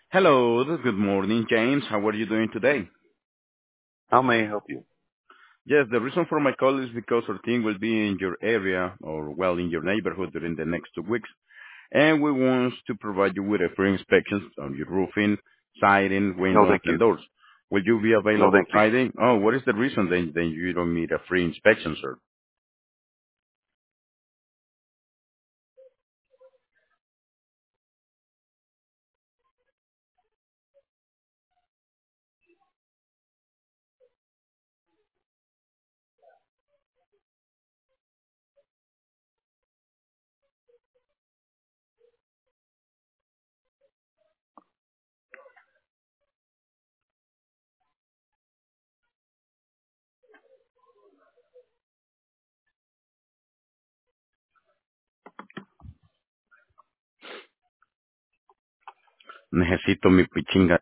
Hello, good morning, James. How are you doing today? How may I help you? Yes, the reason for my call is because our team will be in your area or, well, in your neighborhood during the next 2 weeks, and we want to provide you with a free inspection on your roofing, siding, No, windows, thank and you. doors. Will you be No, available thank you. Friday? Oh, what is the reason then you don't need a free inspection, sir? Necesito mi pichinga